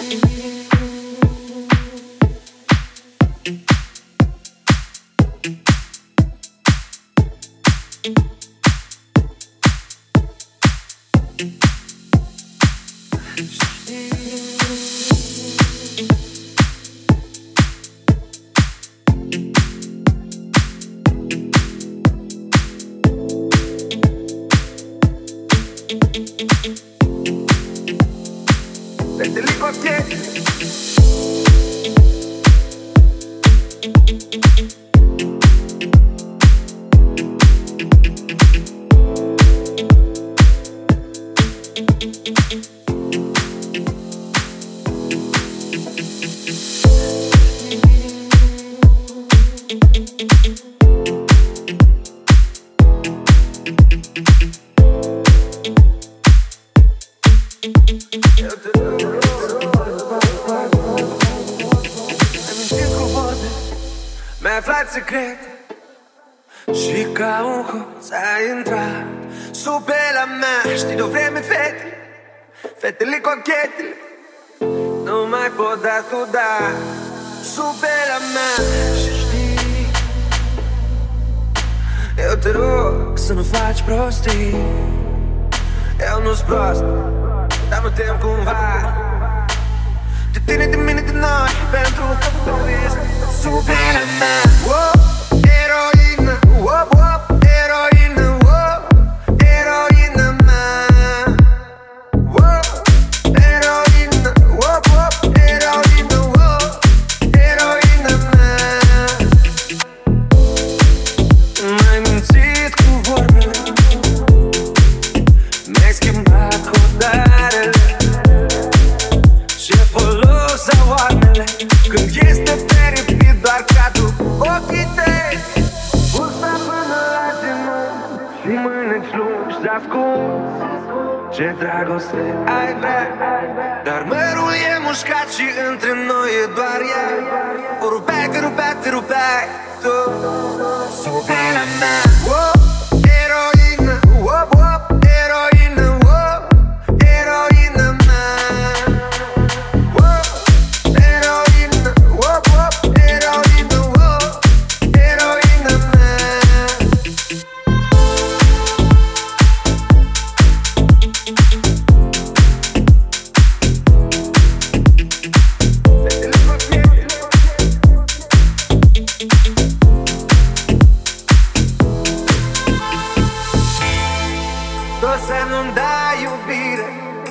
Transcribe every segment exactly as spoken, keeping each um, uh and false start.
Fetele cu piele. Mi-ai aflat secret și ca un hoț ai intrat sub pielea mea. Știi de-o vreme, fete, fetele cochetele nu mai pot da tu da sub pielea mea. Și știi, eu te rog să nu faci prostii. Eu nu-s prost, dar mă tem cumva de tine, de mine, de noi, pentru că tu ești sub pielea mea. Wow, eroină, wow, wow, eroină, wow, eroină mea. Wow, eroină, wow, wow, eroină, wow, eroină mea. M-ai mințit cu vorbele, mi-ai schimbat hotarele și folos aoarmele când este peripit doar cadru ochii tăi. Bursa până la genunchi și mâneci lungi ascunzi. Ce dragoste ai vrea, dar mărul e mușcat și între noi e doar ea. O rupeai, te rupeai, te rupeai tu sub pielea mea. Wow, eroină, wow, wow, eroină, wow, eroină mea. Wow, eroină, wow, wow, eroină, wow, eroină mea. Fetele cu piele. Tu să nu-mi dai iubire,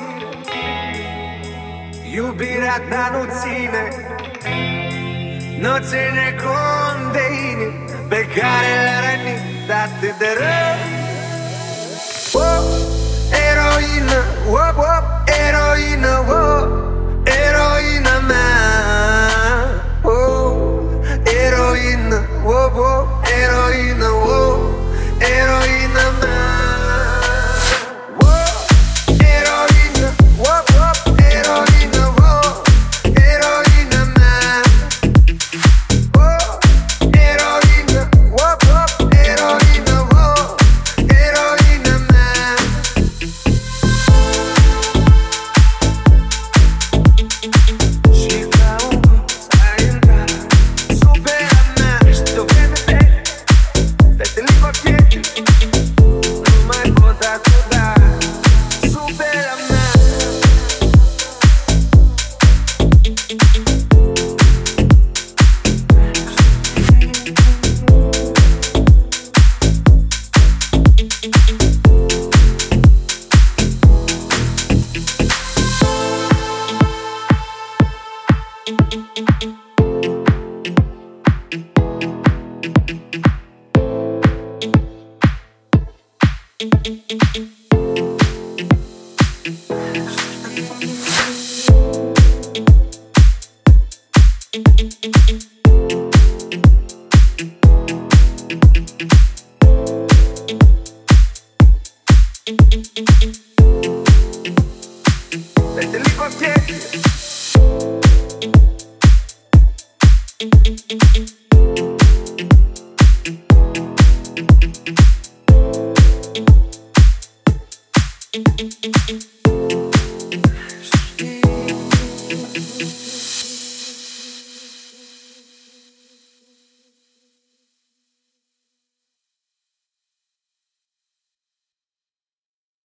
iubirea ta nu ține, nu ține cont de inimi pe care le-a rănit atât de rău. Wow, eroină, wow, wow, eroină, wow, eroină mea. Wow, eroină, wow, wow, eroină, wow, eroină mea. Fetele cu piele.